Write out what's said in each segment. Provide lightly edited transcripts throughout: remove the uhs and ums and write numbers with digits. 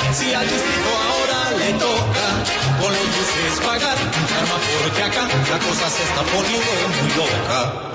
Si al distrito ahora le toca con los buses pagar karma, porque acá la cosa se está poniendo muy loca.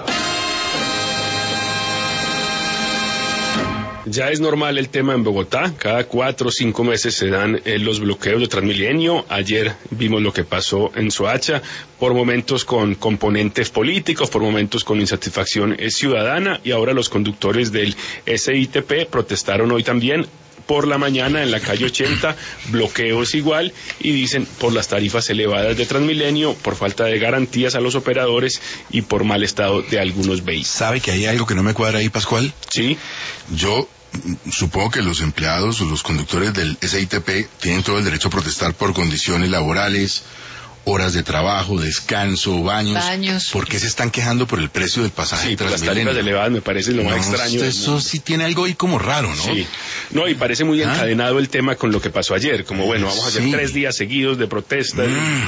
Ya es normal el tema en Bogotá, cada 4 o 5 meses se dan los bloqueos de Transmilenio. Ayer vimos lo que pasó en Soacha, por momentos con componentes políticos, por momentos con insatisfacción ciudadana, y ahora los conductores del SITP protestaron hoy también por la mañana en la calle 80, bloqueos igual, y dicen por las tarifas elevadas de Transmilenio, por falta de garantías a los operadores y por mal estado de algunos vehículos. ¿Sabe que hay algo que no me cuadra ahí, Pascual? Sí. Yo supongo que los empleados o los conductores del SITP tienen todo el derecho a protestar por condiciones laborales, horas de trabajo, descanso, baños. ¿Por qué se están quejando por el precio del pasaje de Transmilenio? Las tarifas elevadas me parece lo más extraño. Eso sí tiene algo ahí como raro, ¿no? Sí. No, y parece muy encadenado el tema con lo que pasó ayer, como bueno, vamos a hacer 3 días seguidos de protesta.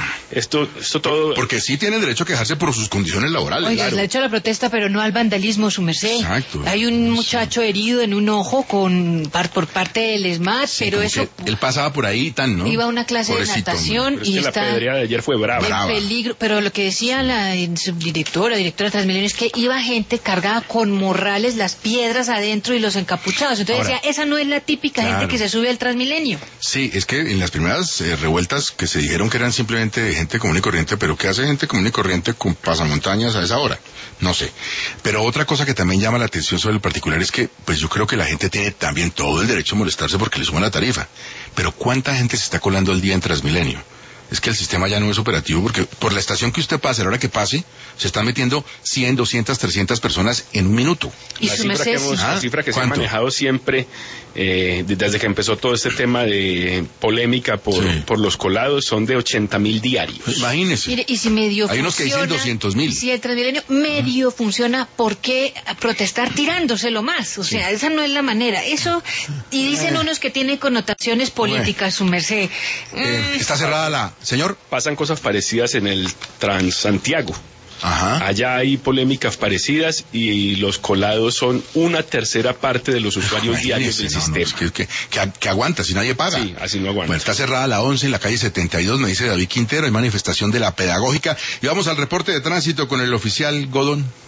Esto todo... Porque sí tienen derecho a quejarse por sus condiciones laborales. Oiga, claro. le ha hecho la protesta, pero no al vandalismo, su merced. Exacto. Hay un muchacho herido en un ojo por parte del ESMAD, pero eso... Él pasaba por ahí ¿no? Iba a una clase de natación y la pedreada de ayer fue brava. Peligro, pero lo que decía la directora de Transmilenio es que iba gente cargada con morrales, las piedras adentro y los encapuchados. Entonces decía, esa no es la típica gente que se sube al Transmilenio. Sí, es que en las primeras revueltas que se dijeron que eran simplemente de gente común y corriente, pero ¿qué hace gente común y corriente con pasamontañas a esa hora? No sé. Pero otra cosa que también llama la atención sobre el particular es que, pues yo creo que la gente tiene también todo el derecho a molestarse porque le suman la tarifa. Pero ¿cuánta gente se está colando al día en Transmilenio? Es que el sistema ya no es operativo porque por la estación que usted pase, a la hora que pase, se están metiendo 100, 200, 300 personas en un minuto. ¿Y la cifra que se ha manejado siempre desde que empezó todo este tema de polémica por los colados son de 80.000 diarios. Pues imagínese. Mire, y si medio hay funciona, unos que dicen 200.000. Si el Transmilenio medio funciona, ¿por qué protestar tirándoselo más? O sea, esa no es la manera. Eso, y dicen unos que tiene connotaciones políticas, su merced. Está cerrada la... Señor. Pasan cosas parecidas en el Transantiago. Ajá. Allá hay polémicas parecidas y los colados son 1/3 parte de los usuarios diarios del sistema. Es que aguanta si nadie paga. Sí, así no aguanta. Bueno, está cerrada la 11 en la calle 72, me dice David Quintero, hay manifestación de la pedagógica. Y vamos al reporte de tránsito con el oficial Godón.